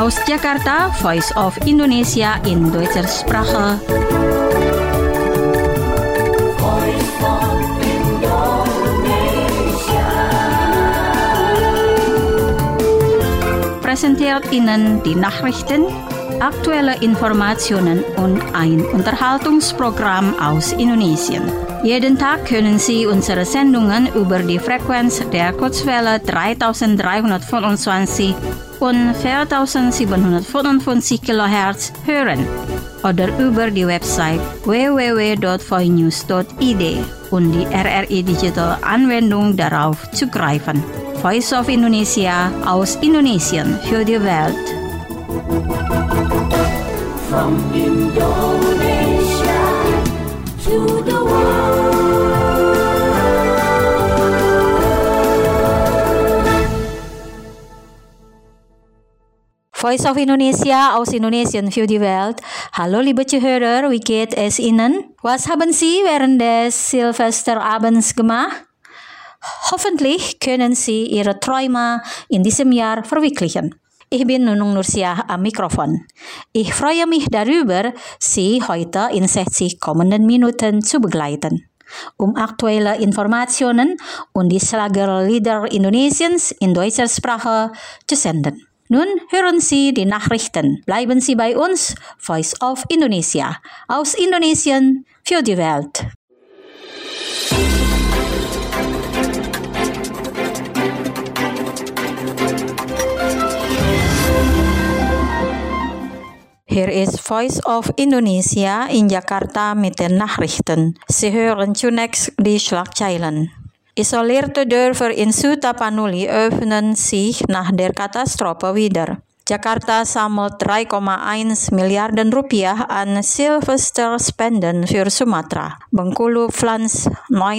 Aus Jakarta, Voice of Indonesia in deutscher Sprache. Präsentiert Ihnen die Nachrichten, aktuelle Informationen und ein Unterhaltungsprogramm aus Indonesien. Jeden Tag können Sie unsere Sendungen über die Frequenz der Kurzwelle 3325 und 4755 kHz hören oder über die Website www.voinews.id und die RRI Digital Anwendung darauf zugreifen. Voice of Indonesia aus Indonesien für die Welt. From Indonesia to the world. Voice of Indonesia aus Indonesien für die Welt. Hallo liebe Zuhörer, wie geht es Ihnen? Was haben Sie während des Silvesterabends gemacht? Hoffentlich können Sie Ihre Träume in diesem Jahr verwirklichen. Ich bin Nunung Nursiah am Mikrofon. Ich freue mich darüber, Sie heute in 60 kommenden Minuten zu begleiten, um aktuelle Informationen und die Schlagerlieder Indonesiens in deutscher Sprache zu senden. Nun hören Sie die Nachrichten. Bleiben Sie bei uns, Voice of Indonesia, aus Indonesien für die Welt. Hier ist Voice of Indonesia in Jakarta mit den Nachrichten. Sie hören zunächst die Schlagzeilen. Isolierte Dörfer in Sukapanuli öffnen sich nach der Katastrophe wieder. Jakarta sammelt 3,1 Milliarden Rupiah an Silvesterspenden für Sumatra. Bengkulu pflanzt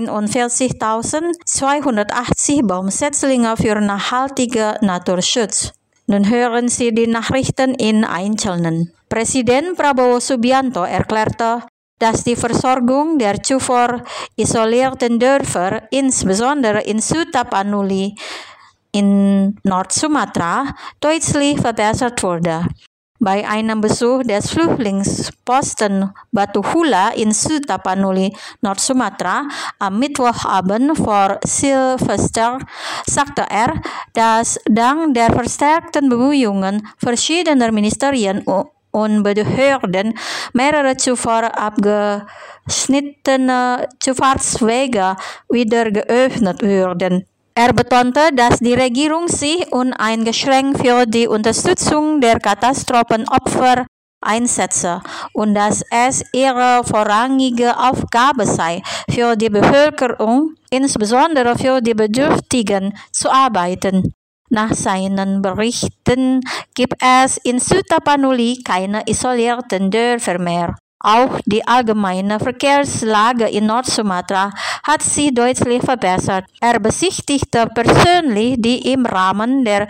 49.280 Baumsetzlinge für nachhaltige Naturschutz. Nun hören Sie die Nachrichten in Einzelnen. Präsident Prabowo Subianto erklärte, dass die Versorgung der zuvor isolierten Dörfer, insbesondere in Sukapanuli in Nord-Sumatra, deutlich verbessert wurde. Bei einem Besuch des Flüchtlingsposten Batu Hula in Sukapanuli, Nord-Sumatra, am Mittwochabend vor Silvester sagte er, dass dank der verstärkten Bemühungen verschiedener Ministerien und Behörden mehrere zuvor abgeschnittene Zufahrtswege wieder geöffnet würden. Er betonte, dass die Regierung sich uneingeschränkt für die Unterstützung der Katastrophenopfer einsetze und dass es ihre vorrangige Aufgabe sei, für die Bevölkerung, insbesondere für die Bedürftigen, zu arbeiten. Nach seinen Berichten gibt es in Sukapanuli keine isolierten Dörfer mehr. Auch die allgemeine Verkehrslage in Nord-Sumatra hat sich deutlich verbessert. Er besichtigte persönlich die im Rahmen der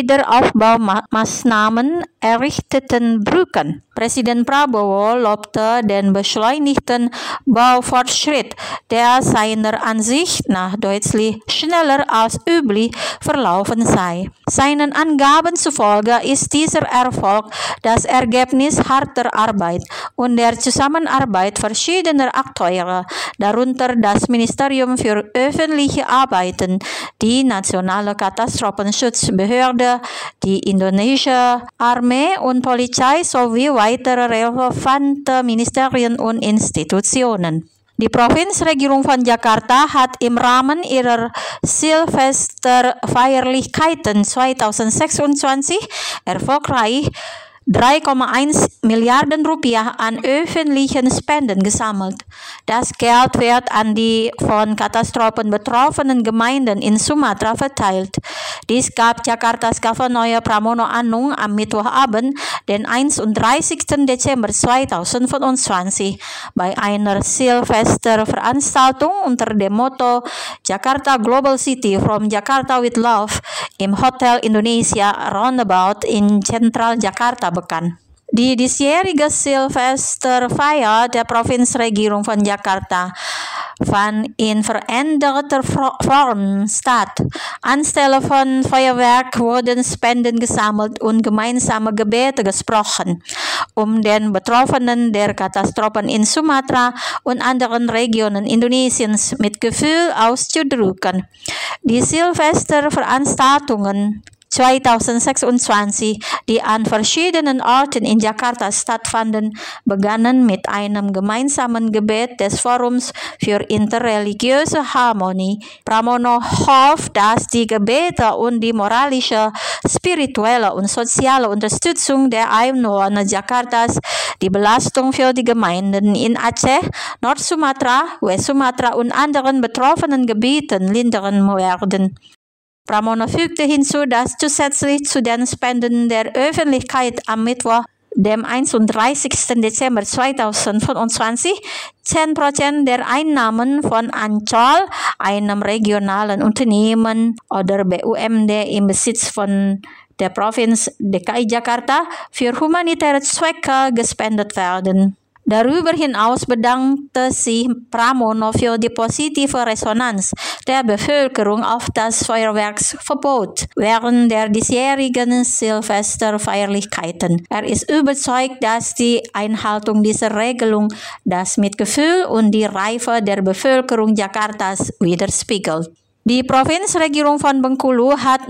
Wiederaufbaumaßnahmen errichteten Brücken. Präsident Prabowo lobte den beschleunigten Baufortschritt, der seiner Ansicht nach deutlich schneller als üblich verlaufen sei. Seinen Angaben zufolge ist dieser Erfolg das Ergebnis harter Arbeit und der Zusammenarbeit verschiedener Akteure, darunter das Ministerium für öffentliche Arbeiten, die nationale Katastrophenschutzbehörde, die indonesische Armee und Polizei sowie weitere relevante Ministerien und Institutionen. Die Provinzregierung von Jakarta hat im Rahmen ihrer Silvesterfeierlichkeiten 2026 erfolgreich 3,1 Milliarden Rupiah an öffentlichen Spenden gesammelt. Das Geld wird an die von Katastrophen betroffenen Gemeinden in Sumatra verteilt. Dies gab Jakartas Gouverneur Pramono Anung am Mittwochabend, den 31. Dezember 2025, bei einer Silvesterveranstaltung unter dem Motto Jakarta Global City from Jakarta with Love im Hotel Indonesia Roundabout in Zentral Jakarta bekannt. Die diesjährige Silvesterfeier der Provinzregierung von Jakarta van in veränderter Form statt. Anstelle von Feuerwerk wurden Spenden gesammelt und gemeinsame Gebete gesprochen, um den Betroffenen der Katastrophen in Sumatra und anderen Regionen Indonesiens mit Gefühl auszudrücken. Die Silvesterveranstaltungen 2026, die an verschiedenen Orten in Jakarta stattfanden, begannen mit einem gemeinsamen Gebet des Forums für interreligiöse Harmonie. Pramono hofft, dass die Gebete und die moralische, spirituelle und soziale Unterstützung der Einwohner Jakartas die Belastung für die Gemeinden in Aceh, Nord-Sumatra, West-Sumatra und anderen betroffenen Gebieten lindern werden. Pramono fügte hinzu, dass zusätzlich zu den Spenden der Öffentlichkeit am Mittwoch, dem 31. Dezember 2025, 10% der Einnahmen von Ancol, einem regionalen Unternehmen oder BUMD im Besitz von der Provinz DKI Jakarta, für humanitäre Zwecke gespendet werden. Darüber hinaus bedankte sich Pramono für die positive Resonanz der Bevölkerung auf das Feuerwerksverbot während der diesjährigen Silvesterfeierlichkeiten. Er ist überzeugt, dass die Einhaltung dieser Regelung das Mitgefühl und die Reife der Bevölkerung Jakartas widerspiegelt. Die Provinzregierung von Bengkulu hat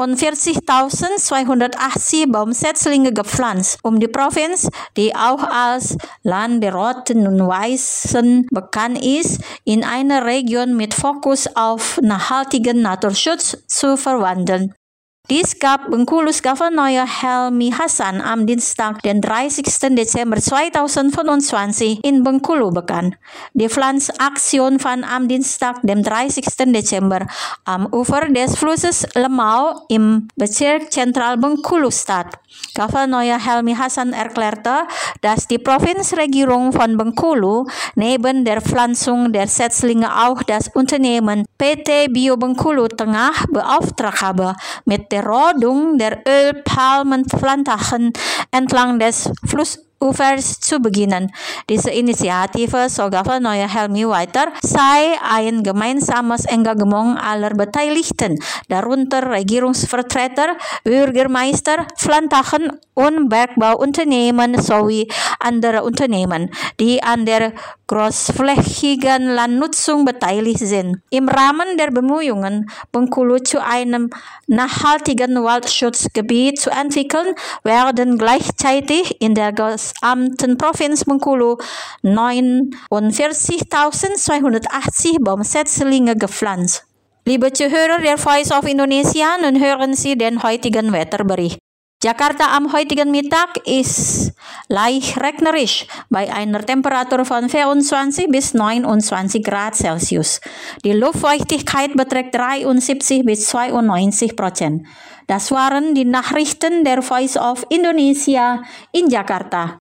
49.280 Baumsetzlinge gepflanzt, um die Provinz, die auch als Land der Roten und Weißen bekannt ist, in eine Region mit Fokus auf nachhaltigen Naturschutz zu verwandeln. Dies gab Bengkulus Gouverneur Helmi Hasan am Dienstag, den 30. Dezember 2025 in Bengkulu bekannt. Die Pflanzaktion fand am Dienstag, dem 30. Dezember, am Ufer des Flusses Lemau im Bezirk Zentral Bengkulu statt. Gouverneur Helmi Hasan erklärte, dass die Provinzregierung von Bengkulu neben der Pflanzung der Setzlinge auch das Unternehmen PT Bio Bengkulu Tengah beauftragt habe, mit der Rodung der Ölpalmenplantagen entlang des Flussufers zu beginnen. Diese Initiative, so Gouverneur Helmi weiter, sei ein gemeinsames Engagement aller Beteiligten, darunter Regierungsvertreter, Bürgermeister, Plantagen und Bergbauunternehmen sowie andere Unternehmen, die an der großflächigen Landnutzung beteiligt sind. Im Rahmen der Bemühungen, Bengkulu zu einem nachhaltigen Waldschutzgebiet zu entwickeln, werden gleichzeitig in der gesamten Provinz Bengkulu 49.280 Baumsetzlinge gepflanzt. Liebe Zuhörer der Voice of Indonesia, nun hören Sie den heutigen Wetterbericht. Jakarta am heutigen Mittag ist leicht regnerisch bei einer Temperatur von 24 bis 29 Grad Celsius. Die Luftfeuchtigkeit beträgt 73 bis 92%. Das waren die Nachrichten der Voice of Indonesia in Jakarta.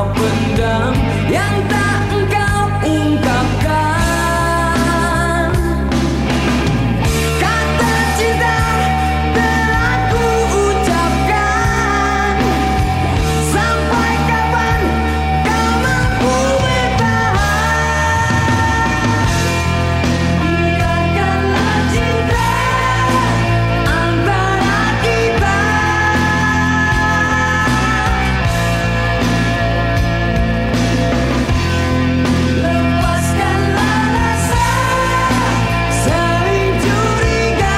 kau pendam, yang tak engkau ungkapkan. Kata cinta telah ku ucapkan. Sampai kapan kau mampu bertahan? Biarkanlah cinta antara kita. Lepaskanlah rasa saling curiga.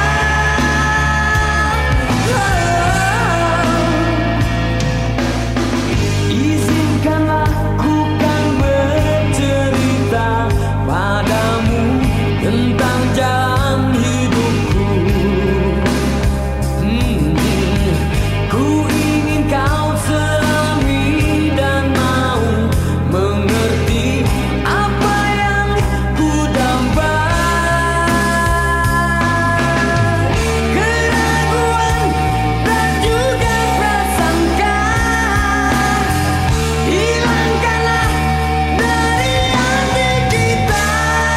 Izinkanlah ku kan bercerita padamu tentang jalan hidupku. Ku ingin kau selami dan mau mengerti apa yang ku damba. Keraguan dan juga prasangka hilangkanlah dari hati kita.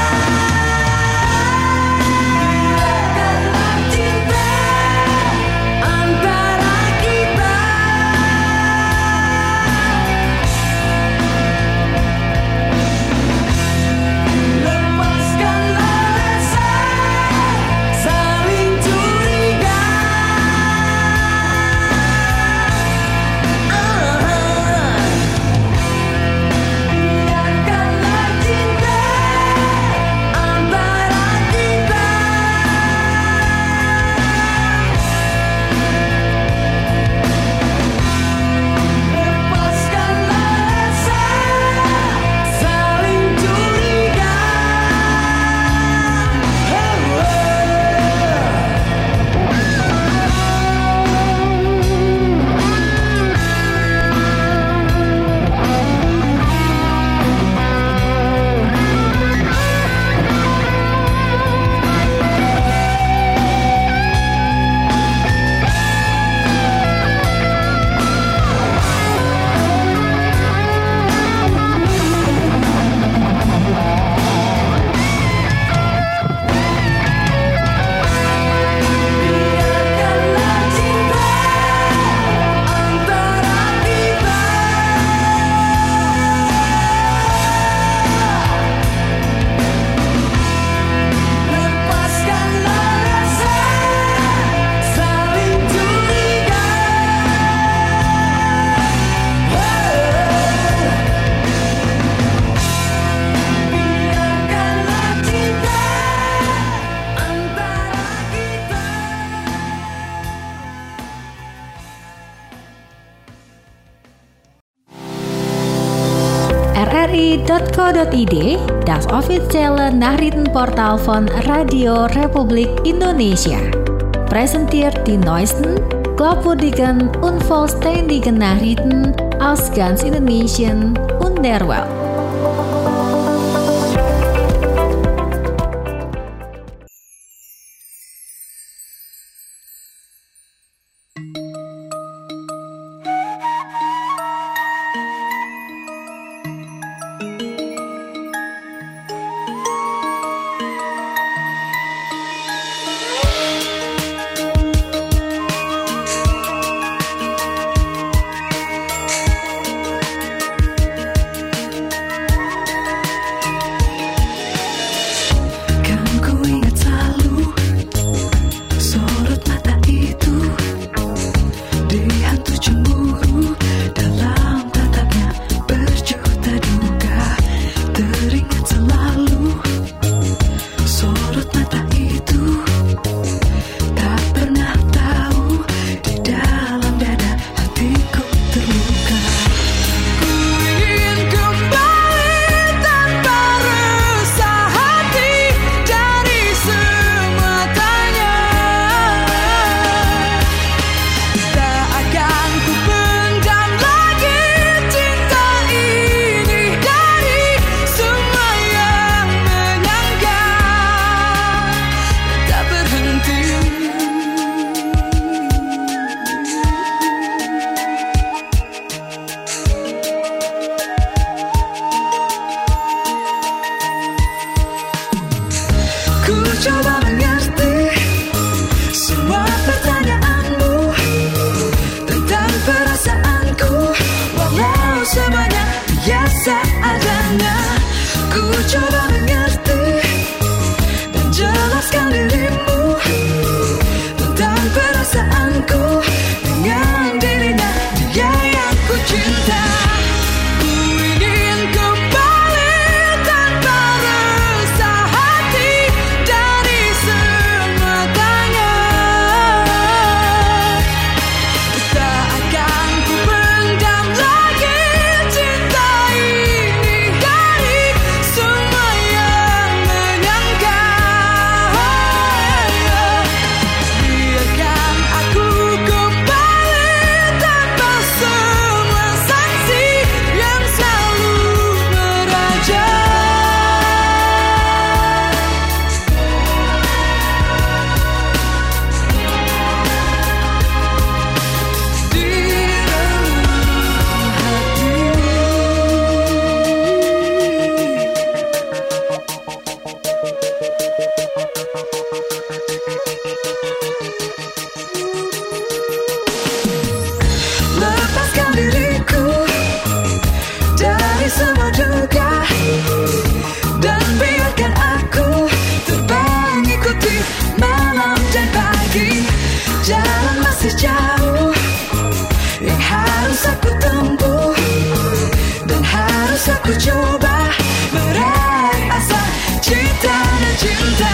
Biarkanlah cinta antara kita. Lepaskanlah rasa saling curiga. Biarkanlah cinta antara kita. Lepaskanlah rasa saling curiga. Biarkanlah cinta antara kita. Lepaskanlah rasa saling curiga. Biarkanlah cinta antara kita. rri.co.id, das officiële nachrichtenportaal van Radio Republik Indonesia. Presenteert die neuesten, glaubwürdigen und vollständigen Nachrichten aus ganz Indonesien und der Welt. seadanya. Ku coba mengerti dan jelaskan dirimu tentang perasaanku dengan dirinya, dia yang ku cinta. Ku ingin kembali tanpa rasa hati dari semua tanya. Tak akan ku pendam lagi cinta ini dari semua yang menyangka. Biarkan aku kembali tanpa semua sanksi yang selalu meraja. Di relung hati. Lepaskan diriku dari semua duga dan biarkan aku terbang ikuti malam dan pagi. Jalan masih jauh yang harus aku tempuh dan harus aku coba meraih asa cinta dan cinta.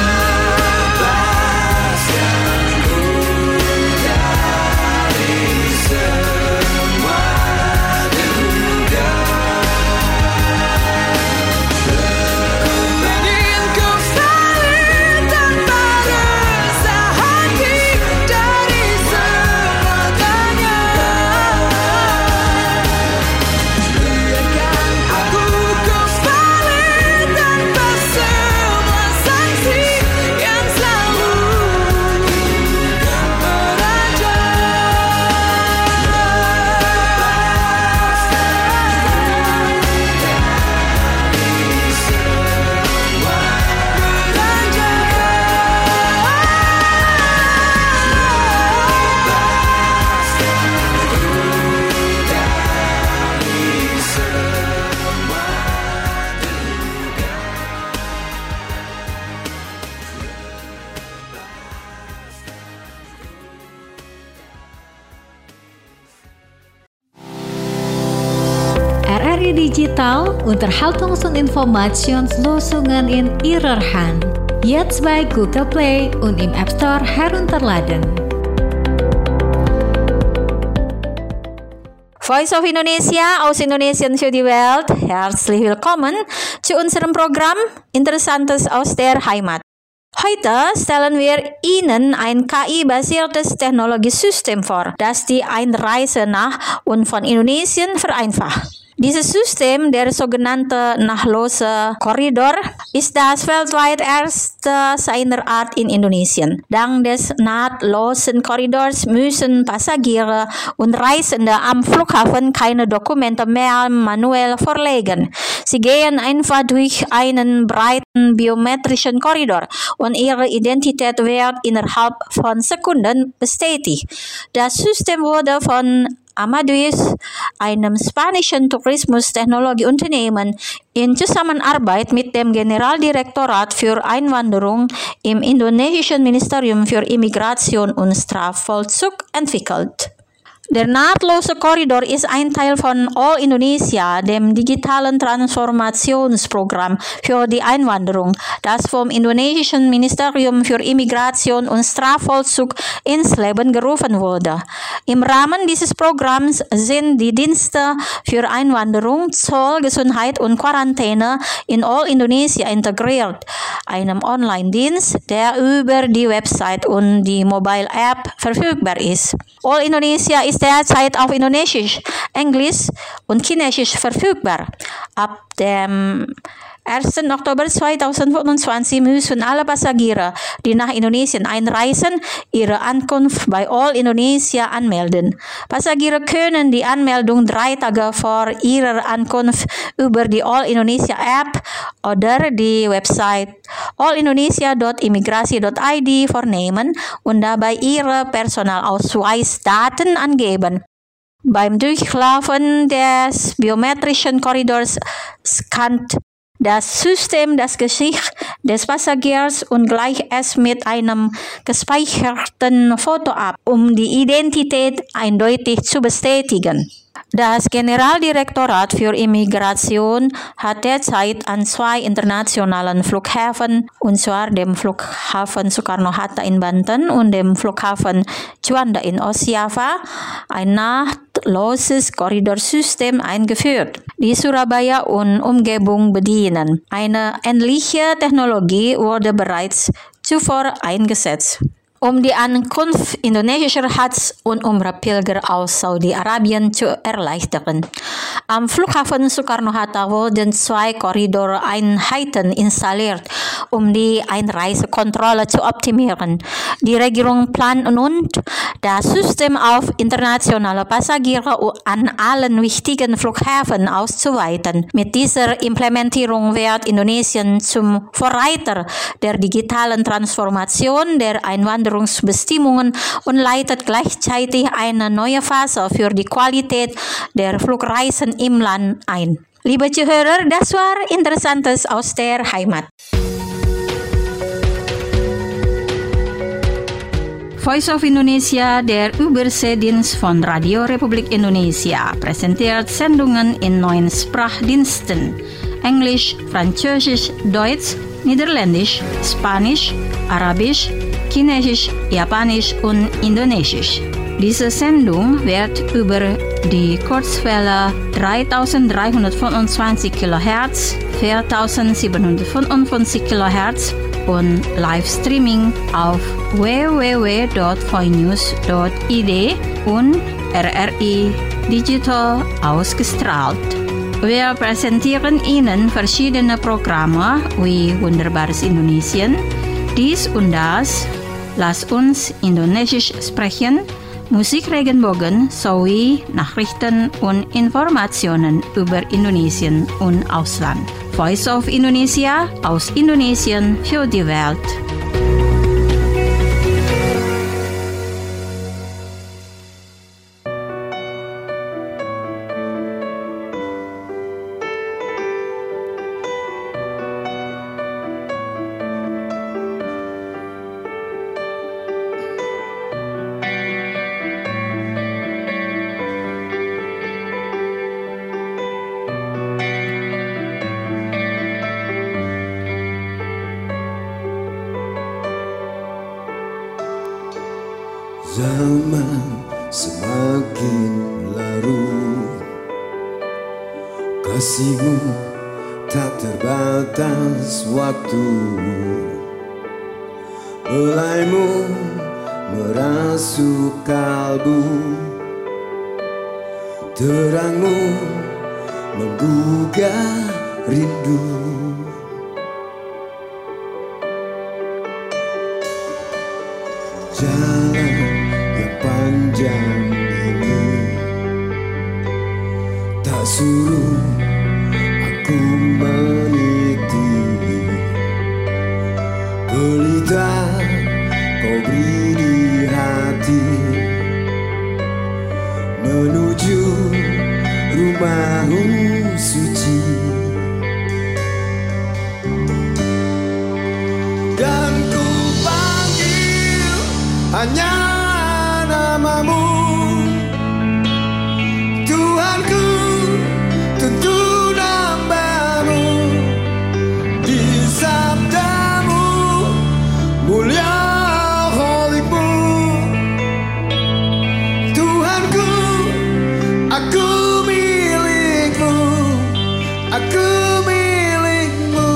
Lepaskanku dari semua duga. Ingin kembali tanpa rasa hati dari semua tanya. Biarkan aku kembali tanpa semua sanksi yang selalu meraja. RRI Digital Unterhaltungsinformationslösungen in Ihrer Hand. Jetzt bei Google Play und im App Store herunterladen. Voice of Indonesia aus Indonesien für die Welt. Herzlich willkommen zu unserem Programm Interessantes aus der Heimat. Heute stellen wir Ihnen ein KI-basiertes Technologiesystem vor, das die Einreise nach und von Indonesien vereinfacht. Dieses System, der sogenannte Nahtlose Korridor, ist das weltweit erste seiner Art in Indonesien. Dank des nahtlosen Korridors müssen Passagiere und Reisende am Flughafen keine Dokumente mehr manuell vorlegen. Sie gehen einfach durch einen breiten biometrischen Korridor und ihre Identität wird innerhalb von Sekunden bestätigt. Das System wurde von Amadeus, einem spanischen Tourismus-Technologieunternehmen, in Zusammenarbeit mit dem Generaldirektorat für Einwanderung im indonesischen Ministerium für Immigration und Strafvollzug entwickelt. Der nahtlose Korridor ist ein Teil von All Indonesia, dem digitalen Transformationsprogramm für die Einwanderung, das vom indonesischen Ministerium für Immigration und Strafvollzug ins Leben gerufen wurde. Im Rahmen dieses Programms sind die Dienste für Einwanderung, Zoll, Gesundheit und Quarantäne in All Indonesia integriert, einem Online-Dienst, der über die Website und die Mobile-App verfügbar ist. All Indonesia ist derzeit auf Indonesisch, Englisch und Chinesisch verfügbar. Ab dem 1. Oktober 2025 müssen alle Passagiere, die nach Indonesien einreisen, ihre Ankunft bei All Indonesia anmelden. Passagiere können die Anmeldung 3 Tage vor ihrer Ankunft über die All Indonesia App oder die Website allindonesia.imigrasi.id vornehmen und dabei ihre Personalausweisdaten angeben. Beim Durchlaufen des biometrischen Korridors scannt das System das Gesicht des Passagiers und gleicht es mit einem gespeicherten Foto ab, um die Identität eindeutig zu bestätigen. Das Generaldirektorat für Immigration hat derzeit an 2 internationalen Flughäfen, und zwar dem Flughafen Soekarno-Hatta in Banten und dem Flughafen Juanda in Ostjava, ein nahtloses Korridorsystem eingeführt, die Surabaya und Umgebung bedienen. Eine ähnliche Technologie wurde bereits zuvor eingesetzt, um die Ankunft indonesischer Hajj- und Umrah-Pilger aus Saudi-Arabien zu erleichtern. Am Flughafen Soekarno-Hatta wurden 2 Korridoreinheiten installiert, um die Einreisekontrolle zu optimieren. Die Regierung plant nun, das System auf internationale Passagiere an allen wichtigen Flughäfen auszuweiten. Mit dieser Implementierung wird Indonesien zum Vorreiter der digitalen Transformation der Einwanderungsbestimmungen und leitet gleichzeitig eine neue Phase für die Qualität der Flugreisen im Land ein. Liebe Zuhörer, das war Interessantes aus der Heimat. Voice of Indonesia, der Überseedienst von Radio Republik Indonesia, präsentiert Sendungen in 9 Sprachdiensten: Englisch, Französisch, Deutsch, Niederländisch, Spanisch, Arabisch, Chinesisch, Japanisch und Indonesisch. Diese Sendung wird über die Kurzwelle 3325 kHz, 4755 kHz und Livestreaming auf www.voinews.id und RRI Digital ausgestrahlt. Wir präsentieren Ihnen verschiedene Programme wie Wunderbares Indonesien, dies und das, Lass uns Indonesisch sprechen, Musik Regenbogen sowie Nachrichten und Informationen über Indonesien und Ausland. Voice of Indonesia aus Indonesien für die Welt. Zaman semakin larut, kasihmu tak terbatas waktu, belaimu merasuk kalbu, terangmu menggugah rindu. Jalan yang panjang ini tak suruh aku meniti, pelita kau beri di hati, menuju rumahmu suci. Dan ku panggil hanya namamu, Tuhanku, tuntun hambamu. Di sabdamu mulia holikmu, Tuhanku, aku milikmu, aku milikmu.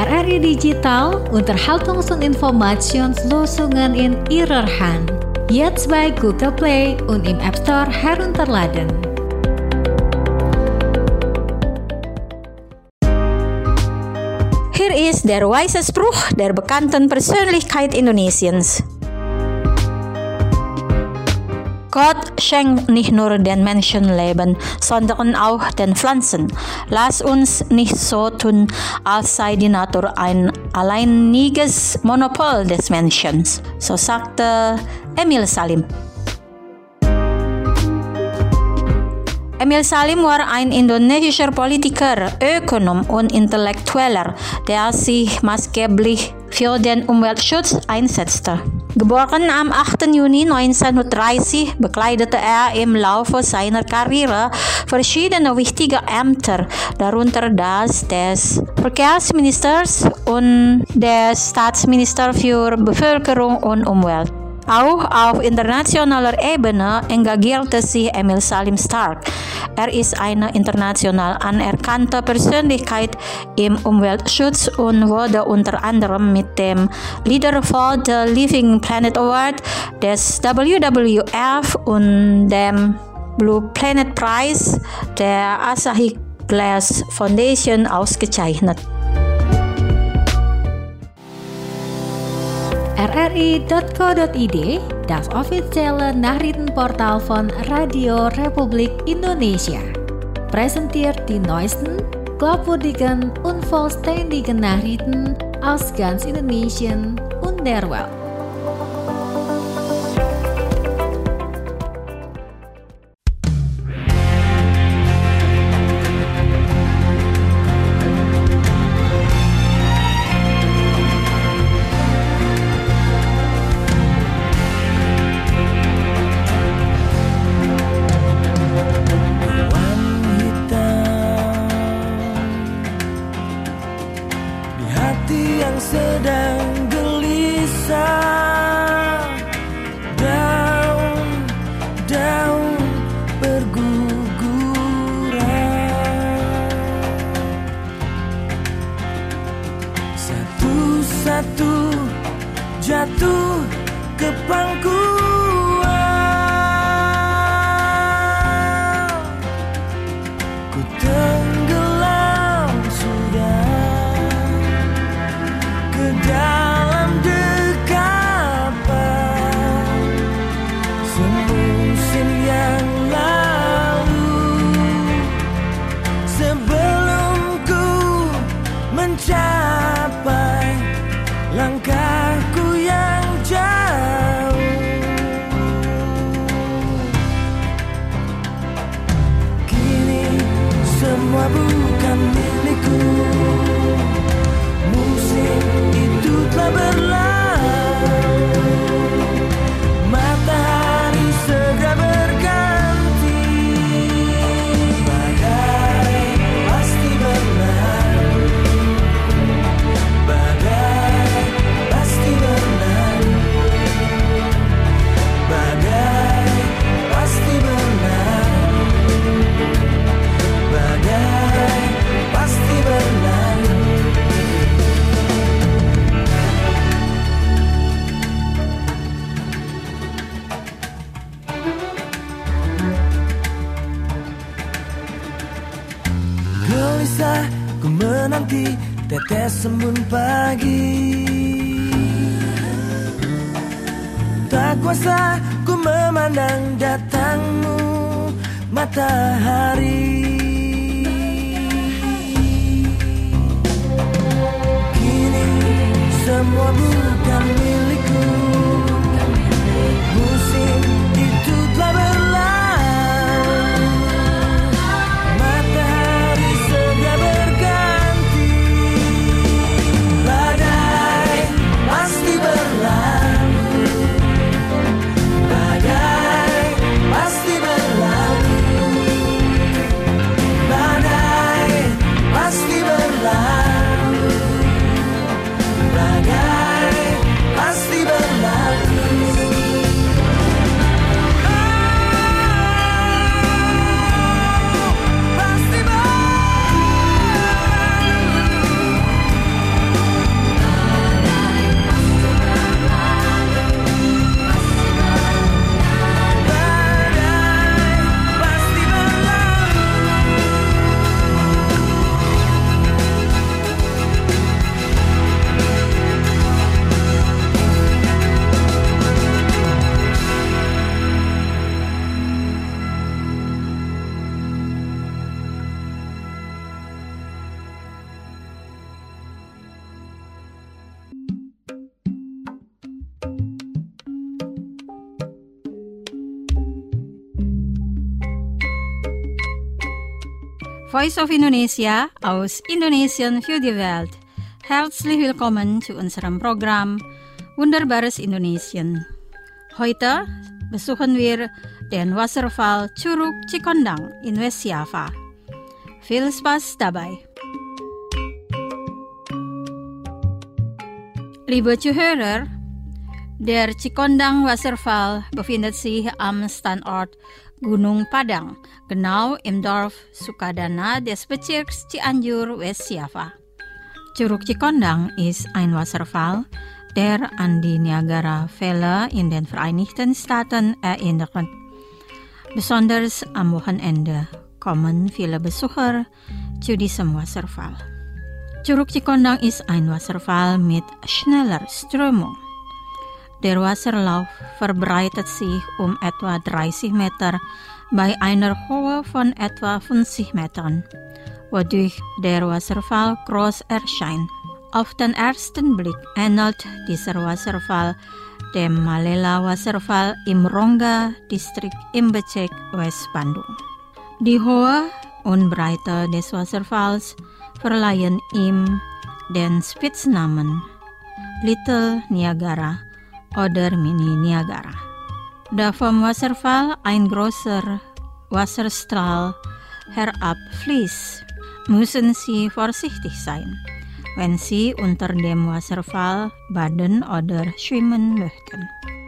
RRI Digital unterhaltungsun Informationslösungen in ihrer Hand. Jetzt bei Google Play und im App Store herunterladen. Hier ist der weise Spruch der bekannten Persönlichkeit Indonesiens. Gott schenkt nicht nur den Menschen Leben, sondern auch den Pflanzen. Lass uns nicht so tun, als sei die Natur ein alleiniges Monopol des Menschen. So sagte Emil Salim. Emil Salim war ein indonesischer Politiker, Ökonom und Intellektueller, der sich maßgeblich für den Umweltschutz einsetzte. Geboren am 8. Juni 1930 bekleidete er im Laufe seiner Karriere verschiedene wichtige Ämter, darunter das des Verkehrsministers und des Staatsministers für Bevölkerung und Umwelt. Auch auf internationaler Ebene engagierte sich Emil Salim stark. Er ist eine international anerkannte Persönlichkeit im Umweltschutz und wurde unter anderem mit dem Leader for the Living Planet Award des WWF und dem Blue Planet Prize der Asahi Glass Foundation ausgezeichnet. rri.co.id, das offizielle Nachrichtenportal von Radio Republik Indonesia, präsentiert die neuesten, glaubwürdigen und vollständigen Nachrichten aus ganz Indonesien und der Welt. Sedang gelisah, daun berguguran, satu-satu jatuh ke pangkuan. Ku tenggelam sudah ke dalam dekapan semusim yang lalu, sebelum ku mencapai langkahku yang jauh. Kini semua bukan milikku, musim itu telah berlalu, matahari segera berganti, badai pasti berlalu, badai pasti berlalu, badai pasti berlalu, badai pasti berlalu. Gelisah ku menanti tetes embun pagi, tak kuasa ku memandang datangmu matahari. Kini semua bukan milikku, musim itu telah berlalu, matahari segera berganti, badai pasti berlalu, badai pasti berlalu, Voice of Indonesia aus Indonesian für die Welt. Herzlich willkommen zu unserem Programm Wunderbares Indonesien. Heute besuchen wir den Wasserfall Curug Cikondang in West Java. Viel Spaß dabei! Liebe Zuhörer, der Cikondang Wasserfall befindet sich am Standort Gunung Padang, genau im Dorf Sukadana des Bezirks Cianjur, West Java. Curug Cikondang ist ein Wasserfall, der an die Niagara-Fälle in den Vereinigten Staaten erinnert. Besonders am Wochenende kommen viele Besucher zu diesem Wasserfall. Curug Cikondang ist ein Wasserfall mit schneller Strömung. Der Wasserlauf verbreitet sich um etwa 30 Meter bei einer Höhe von etwa 50 Metern, wodurch der Wasserfall groß erscheint. Auf den ersten Blick ähnelt dieser Wasserfall dem Malela-Wasserfall im Rongga-Distrikt im Bezirk West Bandung. Die Höhe und Breite des Wasserfalls verleihen ihm den Spitznamen Little Niagara oder Mini Niagara. Da vom Wasserfall ein großer Wasserstrahl herabfließt, müssen Sie vorsichtig sein, wenn Sie unter dem Wasserfall baden oder schwimmen möchten.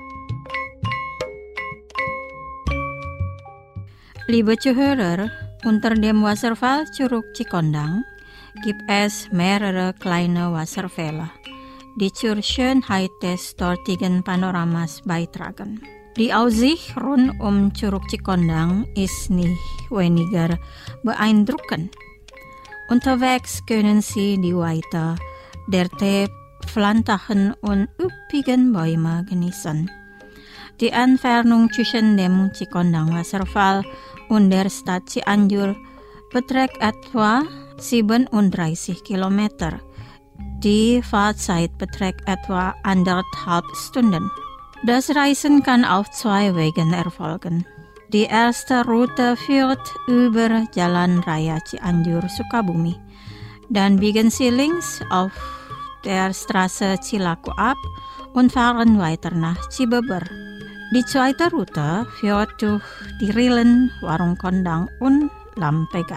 Liebe Zuhörer, unter dem Wasserfall Curug Cikondang gibt es mehrere kleine Wasserfälle, die zur Schönheit des dortigen Panoramas beitragen. Die Aussicht rund um Curug Cikondang ist nicht weniger beeindruckend. Unterwegs können Sie die Weite der Teepflanzen und üppigen Bäume genießen. Die Entfernung zwischen dem Cikondang-Wasserfall und der Stadt Cianjur beträgt etwa 37 Kilometer. Die Fahrzeit beträgt etwa 1,5 Stunden. Das Reisen kann auf 2 Wegen erfolgen. Die erste Route führt über Jalan Raya Cianjur-Sukabumi. Dann biegen Sie links auf der Straße Cilaku ab und fahren weiter nach Cibeber. Die zweite Route führt durch die Rillen, Warung Kondang und Lampegan.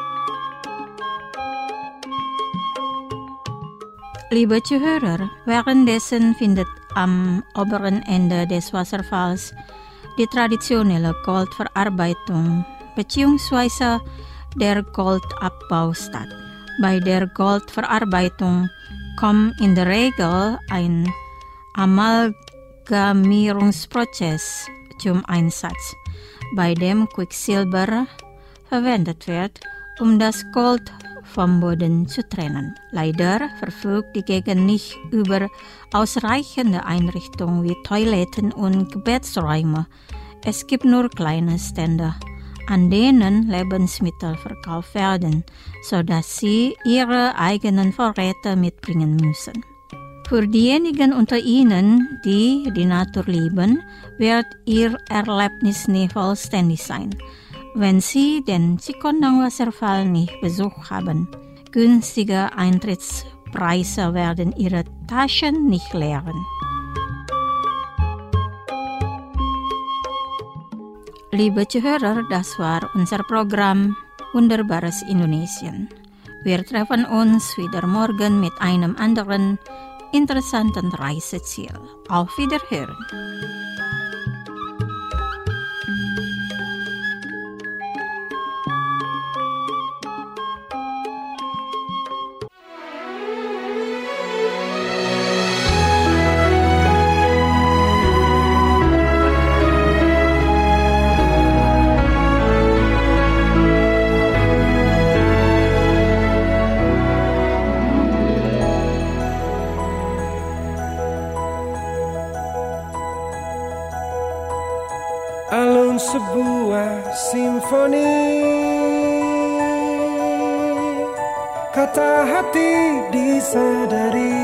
Liebe Zuhörer, währenddessen findet am oberen Ende des Wasserfalls die traditionelle Goldverarbeitung bzw. der Goldabbau statt. Bei der Goldverarbeitung kommt in der Regel ein Amalgamierungsprozess zum Einsatz, bei dem Quecksilber verwendet wird, um das Gold vom Boden zu trennen. Leider verfügt die Gegend nicht über ausreichende Einrichtungen wie Toiletten und Gebetsräume. Es gibt nur kleine Stände, an denen Lebensmittel verkauft werden, sodass sie ihre eigenen Vorräte mitbringen müssen. Für diejenigen unter Ihnen, die die Natur lieben, wird Ihr Erlebnis nie vollständig sein, wenn Sie den Cikondang-Wasserfall nicht besucht haben. Günstige Eintrittspreise werden Ihre Taschen nicht leeren. Liebe Zuhörer, das war unser Programm Wunderbares Indonesien. Wir treffen uns wieder morgen mit einem anderen interessanten Reiseziel. Auf Wiederhören! Alun sebuah simfoni, kata hati disadari,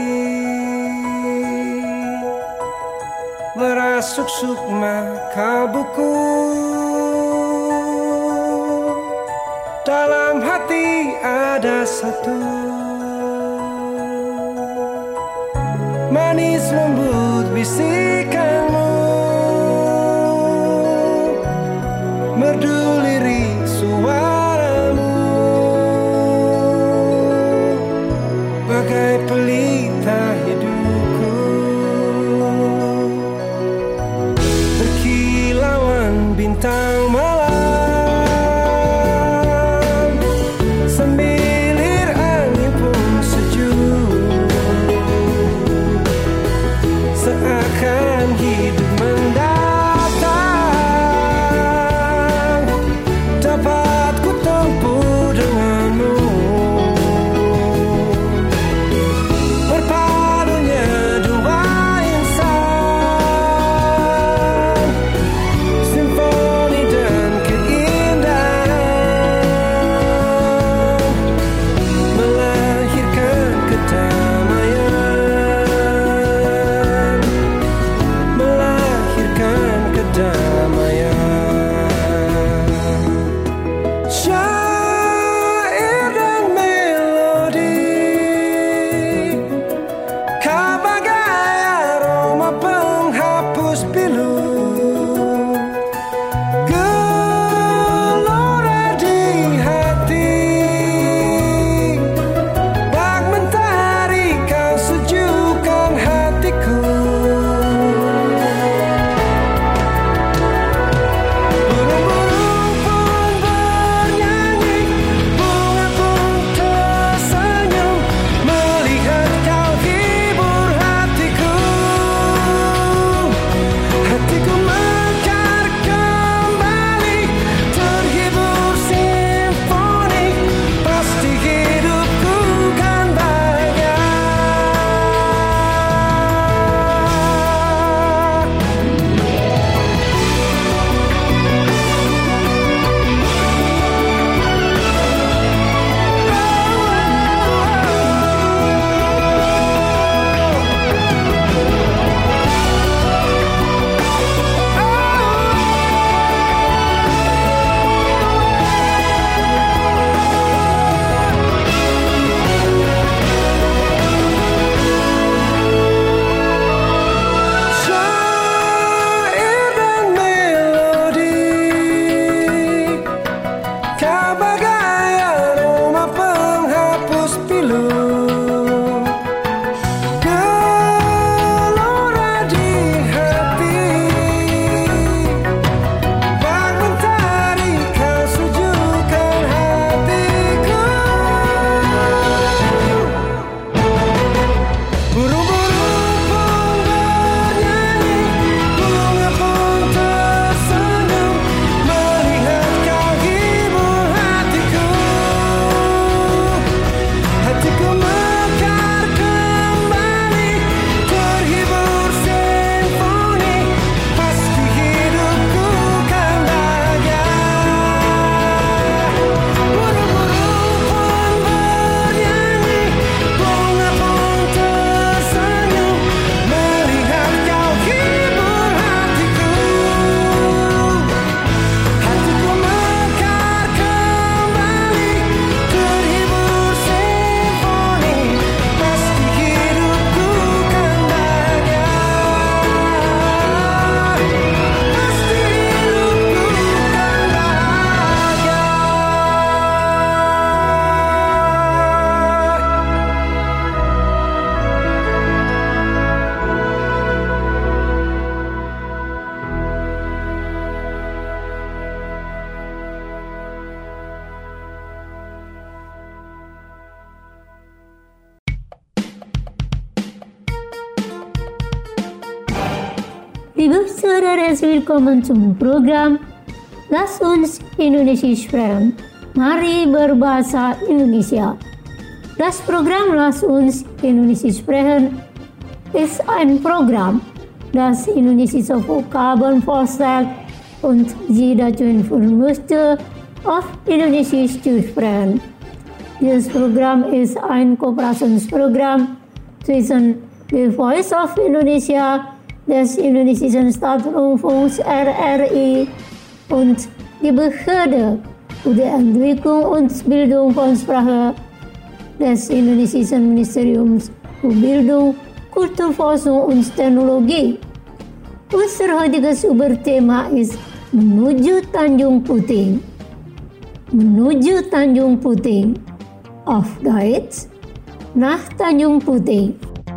merasuk sukma kalbuku dalam hati ada satu, manis lembut bisikanmu, merdu lirik suaramu, bagai pelita hidupku, berkilauan bintang malam. Liebe Zuhörer, herzlich willkommen zum Programm Lass uns Indonesisch sprechen. Mari berbahasa Indonesia. Das Programm Lass uns Indonesisch sprechen ist ein Programm, das indonesische Vokabeln vorstellt und Sie dazu informieren möchte, auf Indonesisch zu sprechen. Dieses Programm ist ein Kooperationsprogramm zwischen The Voice of Indonesia, des indonesischen Staatsrundfunks RRI und die Behörde für die Entwicklung und Bildung von Sprache des Indonesischen Ministeriums für Bildung, Kulturforschung und Technologie. Unser heutiges Überthema ist Menuju Tanjung Puting. Menuju Tanjung Puting. Auf Deutsch, nach Tanjung Puting.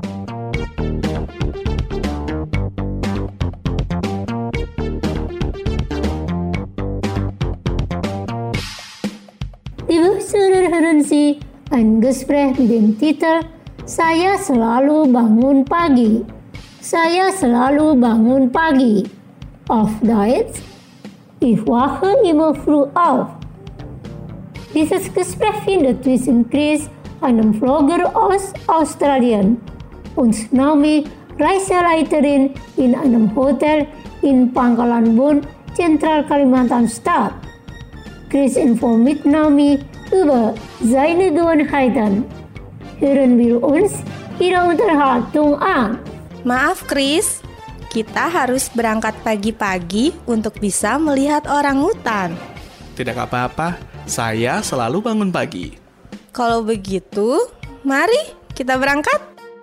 Liebe Zuhörer, hören Sie ein Gespräch mit dem Titel Saya selalu bangun pagi. Saya selalu bangun pagi. Auf Deutsch, ich wache immer früh auf. Dieses Gespräch findet zwischen Chris, einem Vlogger aus Australien, und Naomi, Reiseleiterin in einem Hotel in Pangkalan Bun, Zentral Kalimantan statt. Chris informiert Naomi über seine Gewohnheiten. Hören wir uns ihre Unterhaltung an. Maaf Chris, kita harus berangkat pagi-pagi untuk bisa melihat orangutan. Tidak apa-apa, saya selalu bangun pagi. Kalau begitu, mari kita berangkat.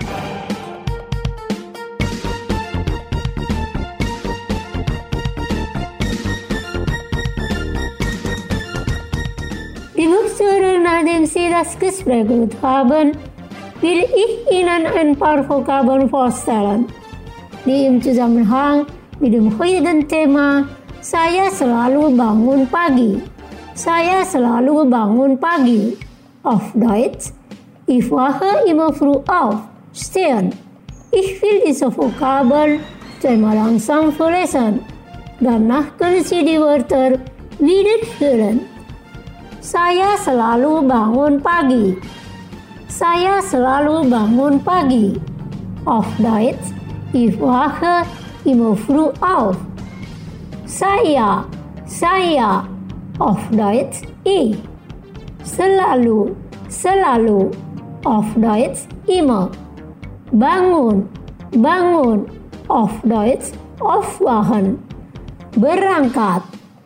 Liebe Zuhörer, nachdem Sie das Gespräch gehört haben, will ich Ihnen ein paar Vokabeln vorstellen, die im Zusammenhang mit dem heutigen Thema Saya selalu bangun pagi. Saya selalu bangun pagi. Auf Deutsch, ich wache immer früh auf, stehen. Ich will diese Vokabeln zweimal langsam vorlesen. Danach können Sie die Wörter wiederholen. Saya selalu bangun pagi. Saya selalu bangun pagi. Auf Deutsch, ich wache immer früh auf. Saya. Auf Deutsch, ich. Selalu. Auf Deutsch, immer. Bangun. Auf Deutsch, aufwachen. Berangkat.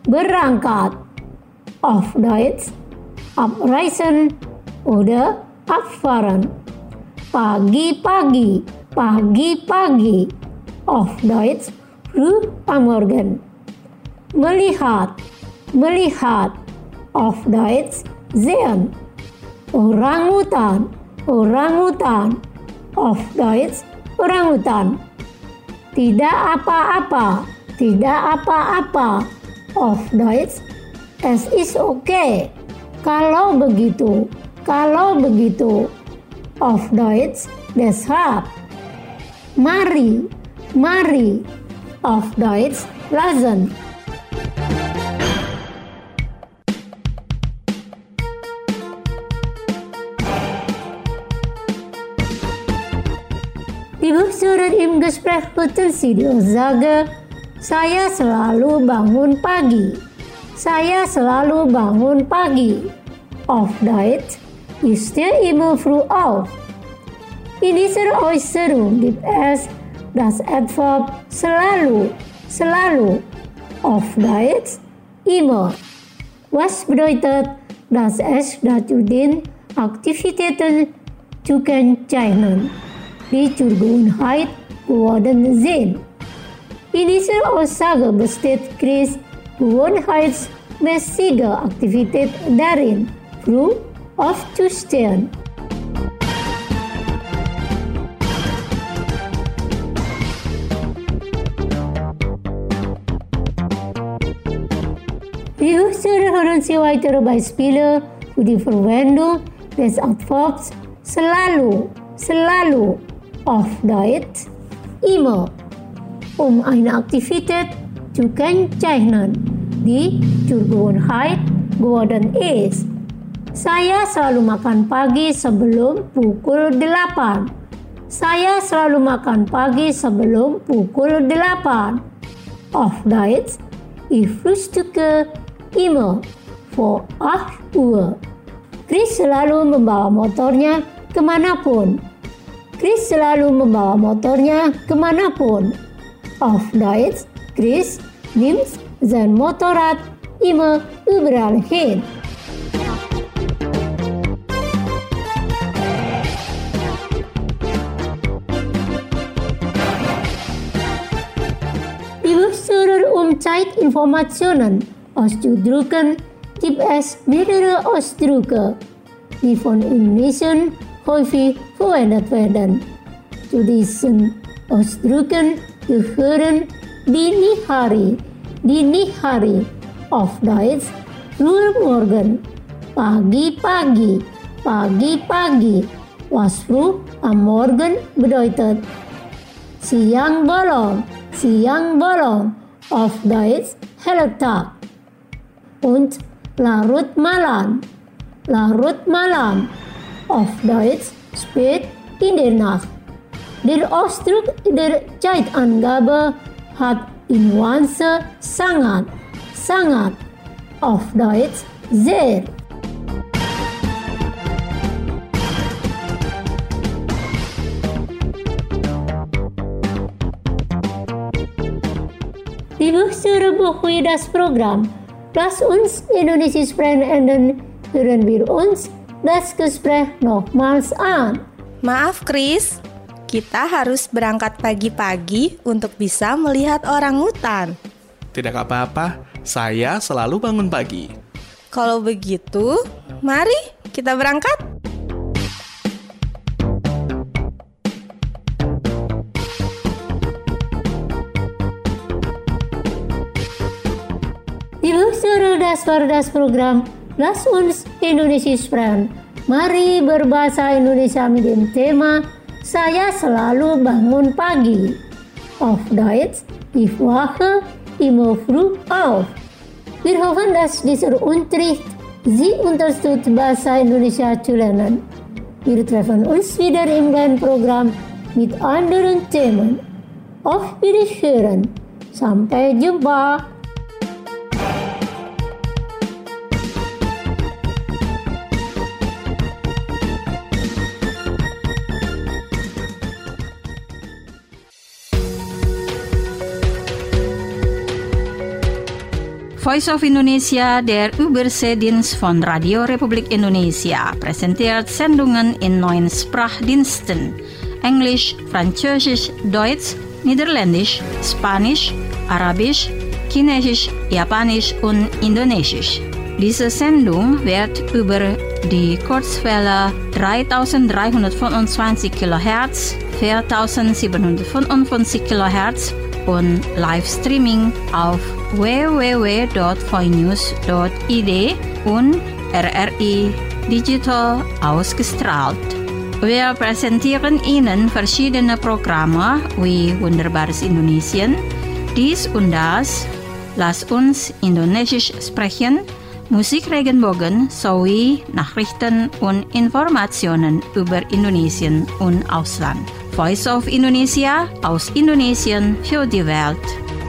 Auf Deutsch, abreisen oder abfahren. Pagi. Auf Deutsch, früh am Morgen. Melihat. Auf Deutsch, sehen. Orangutan. Auf Deutsch, orangutan. Tidak apa-apa. Auf Deutsch, es ist okay. Kalau begitu. Auf Deutsch, deshalb. Mari. Auf Deutsch, lassen. Liebe Zuhörer, im Gespräch hörten Sie die Aussage, saya selalu bangun pagi. Auf Deutsch, ich stehe immer früh auf. In dieser Äußerung gibt es das Adverb selalu. Auf Deutsch, immer. Was bedeutet, dass es dazu dient, Aktivitäten zu kennzeichnen, die zur Gewohnheit geworden sind. In dieser Aussage besteht Chris gewohnheitsmäßige Aktivität darin, früh aufzustehen. Liebe Zuhörer, hören Sie weitere Beispiele für die Verwendung des Adverbs selalu. Auf Deutsch, immer. Eine Aktivität zu kennzeichnen, die zur Gewohnheit geworden ist. Saya selalu makan pagi sebelum pukul 8. Auf Deutsch, ich frühstücke immer vor 8 Uhr. Chris selalu membawa motornya kemanapun. Auf Deutsch, Chris nimmt sein Motorrad immer überall hin. Liebe Zuhörer, um Zeitinformationen auszudrücken, gibt es mehrere Ausdrücke, die von Indonesiern häufig verwendet werden. Zu diesen Ausdrücken gehören die Hari, auf Deutsch früher Morgen, pagi-pagi, was früh am Morgen bedeutet. Siang bolong, auf Deutsch heller Tag. Und larut malam, auf Deutsch spät in der Nacht. Der Ausdruck der Zeitangabe hat in Nuance sangat, auf Deutsch sehr. Liebe Zuhörer, bevor das Programm Lass uns Indonesia sprechen enden, hören wir uns das Gespräch nochmals an. Maaf Chris, kita harus berangkat pagi-pagi untuk bisa melihat orangutan. Tidak apa-apa, saya selalu bangun pagi. Kalau begitu, mari kita berangkat. Liebe Zuhörer, das war das Programm Lass uns Indonesia sprechen. Mari berbahasa Indonesia mit dem Thema Saya selalu bangun pagi. Auf Deutsch, ich wache immer früh auf. Wir hoffen, dass dieser Unterricht Sie unterstützt, Bahasa Indonesia zu lernen. Wir treffen uns wieder im neuen Programm mit anderen Themen. Auf Wiederhören. Sampai jumpa. Voice of Indonesia, der Überseedienst von Radio Republik Indonesia, präsentiert Sendungen in 9 Sprachdiensten: Englisch, Französisch, Deutsch, Niederländisch, Spanisch, Arabisch, Chinesisch, Japanisch und Indonesisch. Diese Sendung wird über die Kurzwelle 3325 kHz, 4755 kHz und Livestreaming auf www.voinews.id und RRI Digital ausgestrahlt. Wir präsentieren Ihnen verschiedene Programme wie Wunderbares Indonesien, dies und das, Lass uns Indonesisch sprechen, Musik Regenbogen sowie Nachrichten und Informationen über Indonesien und Ausland. Voice of Indonesia, aus Indonesien für die Welt.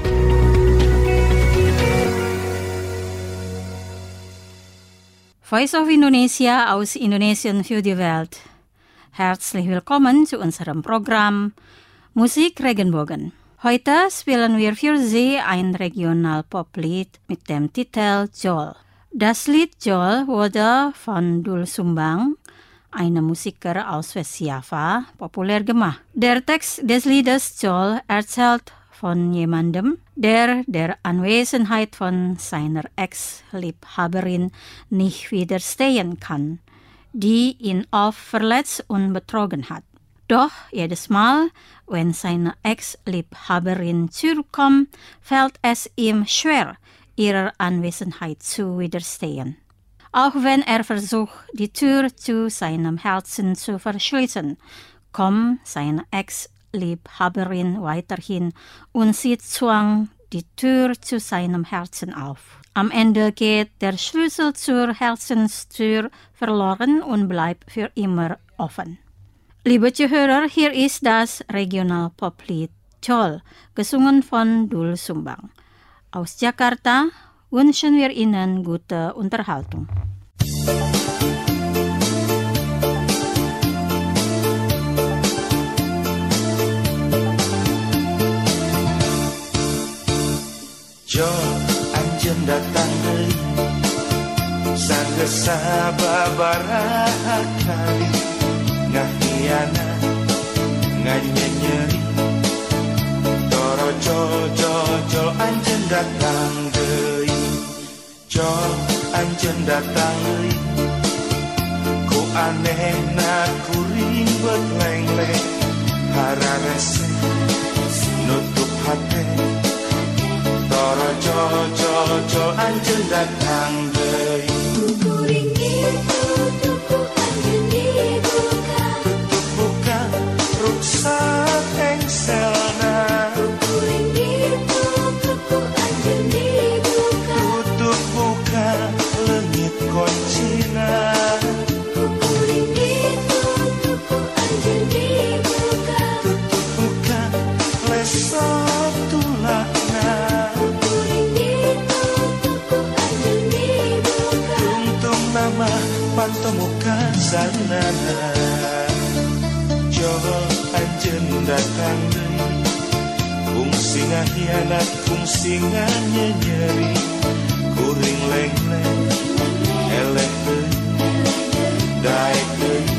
Voice of Indonesia aus Indonesien für die Welt. Herzlich willkommen zu unserem Programm Musik Regenbogen. Heute spielen wir für Sie ein Regional-Poplied mit dem Titel Jol. Das Lied Jol wurde von Doel Sumbang, einem Musiker aus Westjava, populär gemacht. Der Text des Liedes Jol erzählt von jemandem, der Anwesenheit von seiner Ex-Liebhaberin nicht widerstehen kann, die ihn oft verletzt und betrogen hat. Doch jedes Mal, wenn seine Ex-Liebhaberin zurückkommt, fällt es ihm schwer, ihrer Anwesenheit zu widerstehen. Auch wenn er versucht, die Tür zu seinem Herzen zu verschließen, kommt seine Ex-Liebhaberin weiterhin und sie zwang die Tür zu seinem Herzen auf. Am Ende geht der Schlüssel zur Herzenstür verloren und bleibt für immer offen. Liebe Zuhörer, hier ist das Regional-Poplied Jol, gesungen von Doel Sumbang. Aus Jakarta wünschen wir Ihnen gute Unterhaltung. Jol, anjeun datang deui sababaraha kali ngahianat nganyenyeri toro jol anjeun datang deui jol anjeun datang deui ku anehna kuring beut lengleng hararese nutup hate toro jol anjeun datang deui Kuring itu tuku anjeun dibuka tutup buka rusak engselna Kuring itu tuku anjeun dibuka tutup buka leungit koncina Kuring itu tuku anjeun dibuka tutup buka lesok tulakna Kuring itu tuku anjeun dibuka untung nama pantomuka sanana jol anjeun datang deui fungsi ngahianat fungsi nganyenyeri kuring lengleng eleh deui daek deui